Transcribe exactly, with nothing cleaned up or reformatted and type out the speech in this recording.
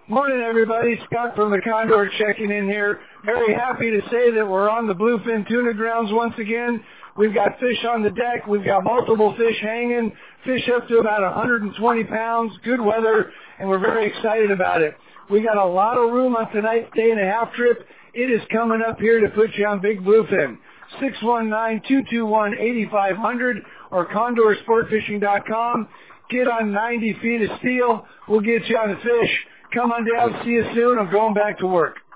Morning, everybody. Scott from the Condor checking in here. Very happy to say that we're on the Bluefin Tuna Grounds once again. We've got fish on the deck. We've got multiple fish hanging, fish up to about one hundred twenty pounds, good weather, and we're very excited about it. We got a lot of room on tonight's day and a half trip. It is coming up here to put you on Big Bluefin. six one nine, two two one, eight five zero zero or condor sport fishing dot com. Get on ninety feet of steel. We'll get you on the fish. Come on down. See you soon. I'm going back to work.